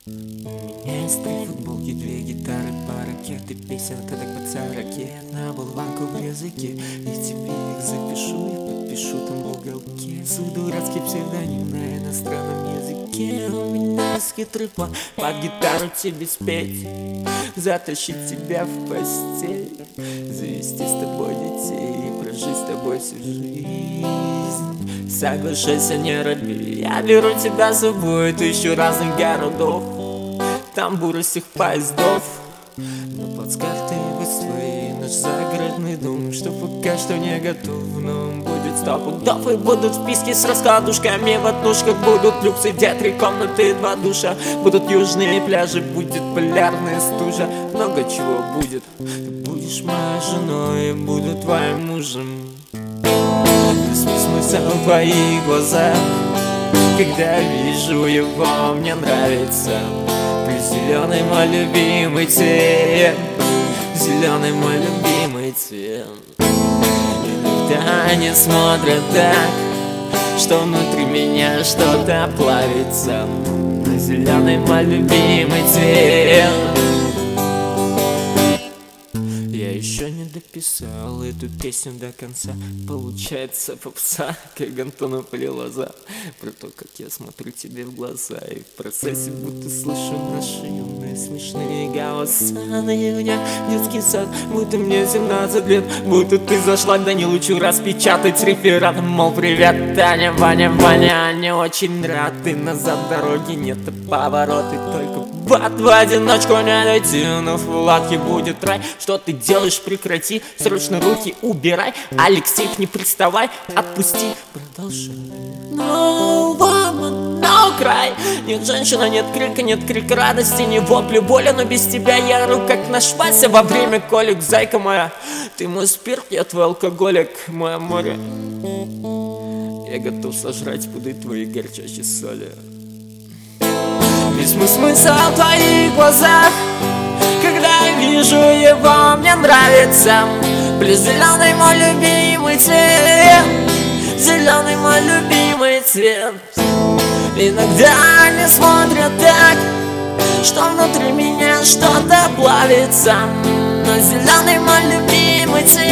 У меня есть 3 футболки, 2 гитары, пара ракет и песенка так под 40. Одна болванка в языке, и тебе их запишу и подпишу там в уголке. Свой дурацкий псевдоним на иностранном языке. У меня есть хитрый план, под гитару тебе спеть, затащить тебя в постель, завести с тобой детей и прожить с тобой всю жизнь. Соглашайся, не робей, я беру тебя с собой, 1000 разных городов, тамбуры всех поездов. Но под картой быть своей наш загородный дом, что пока что не готов, но он будет 100 пудов. И будут вписки с раскладушками в однушках, будут люксы, где 3 комнаты и 2 душа. Будут южные пляжи, будет полярная стужа, много чего будет. Ты будешь моей женой, я буду твоим мужем. Смысл в твоих глазах, когда вижу его, мне нравится. Зеленый мой любимый цвет, зеленый мой любимый цвет. Иногда они смотрят так, что внутри меня что-то плавится. Зеленый мой любимый цвет. Я еще не дописал эту песню до конца. Получается попса, как Антону Полилоза. Про то, как я смотрю тебе в глаза, и в процессе будто слышу наши юные смешные голоса. На юня детский сад, будто мне 17 лет, будто ты зашла к Данилу распечатать реферат. Мол, привет, Таня, Ваня, Ваня, не очень рад. И назад дороги нет, а повороты только в одиночку не дойти, но в палатке будет рай. Что ты делаешь, прекрати, срочно руки убирай. Алексей, не приставай, отпусти, продолжай. No woman, no cry. Нет женщина, нет крика радости, не вопли боли. Но без тебя я ору, как наш Вася во время колик. Зайка моя, ты мой спирт, я твой алкоголик, мое море. Я готов сожрать пуды твои горчащие соли. Весь мой смысл в твоих глазах, когда я вижу его, мне нравится. Плюс зеленый мой любимый цвет, зеленый мой любимый цвет. Иногда они смотрят так, что внутри меня что-то плавится. Но зеленый мой любимый цвет.